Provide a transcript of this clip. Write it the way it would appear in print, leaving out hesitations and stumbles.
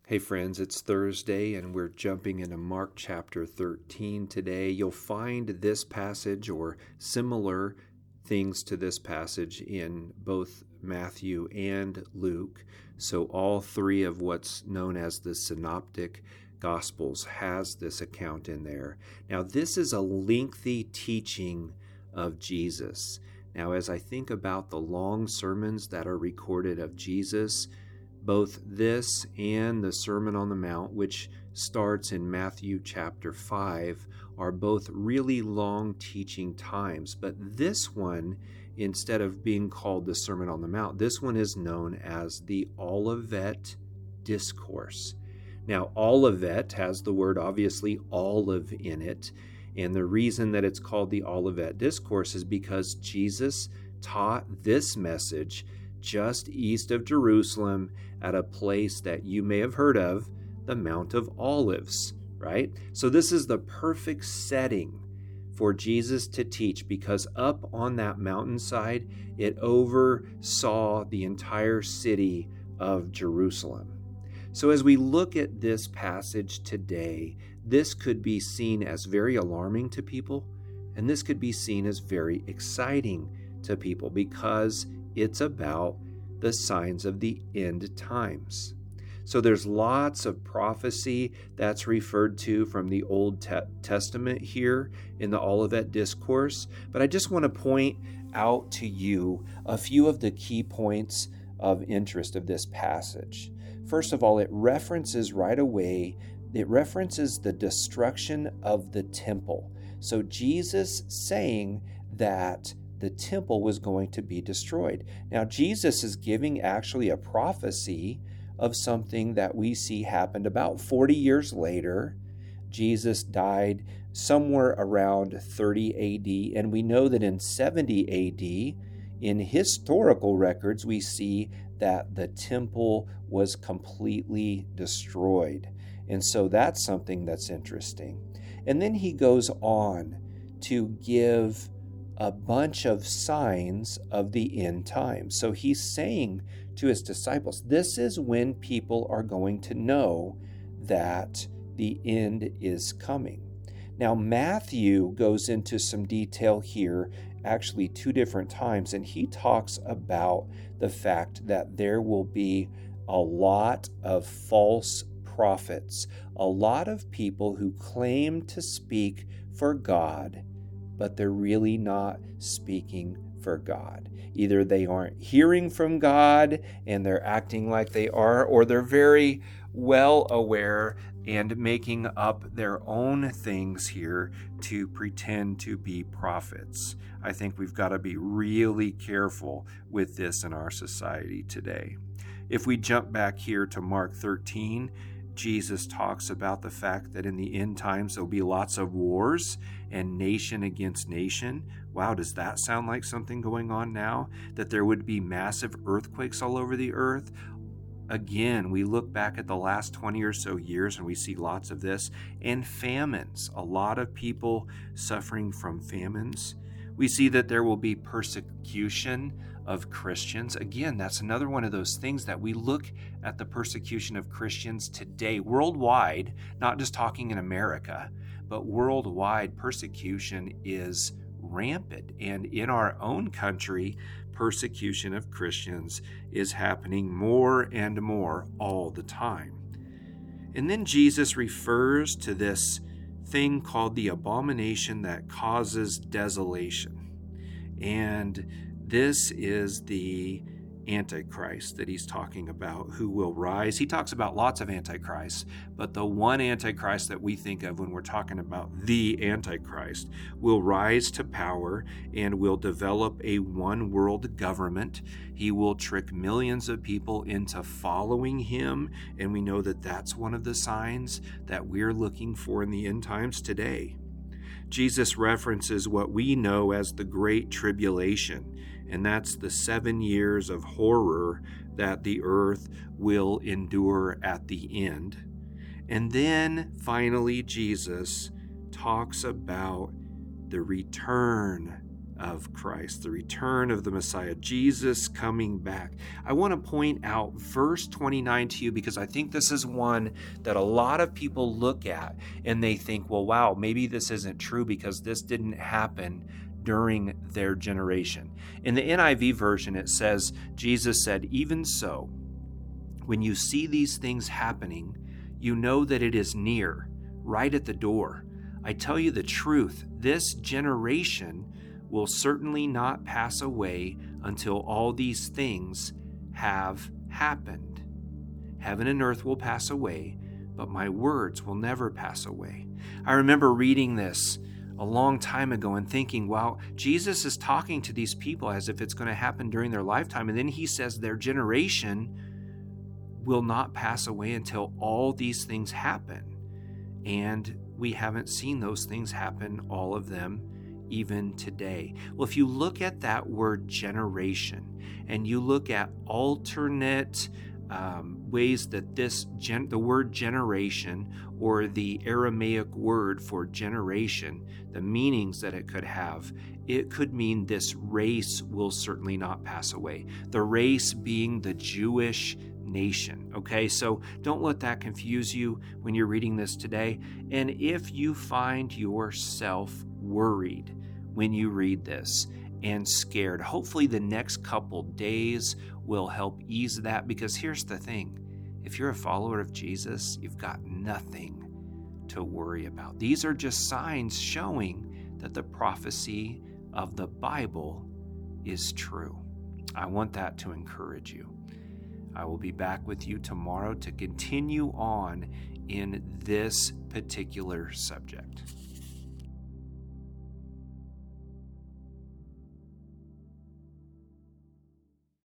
Hey friends, it's Thursday and we're jumping into Mark chapter 13 today. You'll find this passage or similar things to this passage in both Matthew and Luke. So all three of what's known as the Synoptic Gospels has this account in there. Now this is a lengthy teaching of Jesus. Now as I think about the long sermons that are recorded of Jesus, both this and the Sermon on the Mount, which starts in Matthew chapter 5, are both really long teaching times. But this one, instead of being called the Sermon on the Mount, this one is known as the Olivet Discourse. Now, Olivet has the word, obviously, olive in it. And the reason that it's called the Olivet Discourse is because Jesus taught this message just east of Jerusalem at a place that you may have heard of, the Mount of Olives, right? So this is the perfect setting for Jesus to teach because up on that mountainside, it oversaw the entire city of Jerusalem. So as we look at this passage today, this could be seen as very alarming to people, and this could be seen as very exciting to people because it's about the signs of the end times. So there's lots of prophecy that's referred to from the Old Testament here in the Olivet Discourse. But I just want to point out to you a few of the key points of interest of this passage. First of all, it references right away, it references the destruction of the temple. So Jesus saying that the temple was going to be destroyed. Now, Jesus is giving actually a prophecy of something that we see happened about 40 years later. Jesus died somewhere around 30 AD, and we know that in 70 AD, in historical records, we see that the temple was completely destroyed. And so that's something that's interesting. And then he goes on to give a bunch of signs of the end times. So he's saying to his disciples, this is when people are going to know that the end is coming. Now, Matthew goes into some detail here, actually 2 different times, and he talks about the fact that there will be a lot of false prophets, a lot of people who claim to speak for God, but they're really not speaking for God. Either they aren't hearing from God and they're acting like they are, or they're very well aware and making up their own things here to pretend to be prophets. I think we've got to be really careful with this in our society today. If we jump back here to Mark 13, Jesus talks about the fact that in the end times there'll be lots of wars and nation against nation. Wow, does that sound like something going on now? That there would be massive earthquakes all over the earth? Again, we look back at the last 20 or so years and we see lots of this. And famines, a lot of people suffering from famines. We see that there will be persecution of Christians. Again, that's another one of those things that we look at the persecution of Christians today, worldwide, not just talking in America, but worldwide persecution is rampant. And in our own country, persecution of Christians is happening more and more all the time. And then Jesus refers to this thing called the abomination that causes desolation. And this is the Antichrist that he's talking about, who will rise. He talks about lots of Antichrists, but the one Antichrist that we think of when we're talking about the Antichrist will rise to power and will develop a one-world government. He will trick millions of people into following him, and we know that that's one of the signs that we're looking for in the end times today. Jesus references what we know as the Great Tribulation, and that's the 7 years of horror that the earth will endure at the end. And then finally, Jesus talks about the return of Christ, the return of the Messiah, Jesus coming back. I want to point out verse 29 to you because I think this is one that a lot of people look at and they think, well, wow, maybe this isn't true because this didn't happen during their generation. In the NIV version, it says, Jesus said, "Even so, when you see these things happening, you know that it is near, right at the door. I tell you the truth, this generation will certainly not pass away until all these things have happened. Heaven and earth will pass away, but my words will never pass away." I remember reading this a long time ago and thinking, wow, Jesus is talking to these people as if it's going to happen during their lifetime. And then he says their generation will not pass away until all these things happen. And we haven't seen those things happen, all of them, even today. Well, if you look at that word generation and you look at alternate ways that the word generation or the Aramaic word for generation, the meanings that it could mean this race will certainly not pass away. The race being the Jewish nation. Okay, so don't let that confuse you when you're reading this today. And if you find yourself worried when you read this and scared, hopefully the next couple days will help ease that, because here's the thing. If you're a follower of Jesus, you've got nothing to worry about. These are just signs showing that the prophecy of the Bible is true. I want that to encourage you. I will be back with you tomorrow to continue on in this particular subject.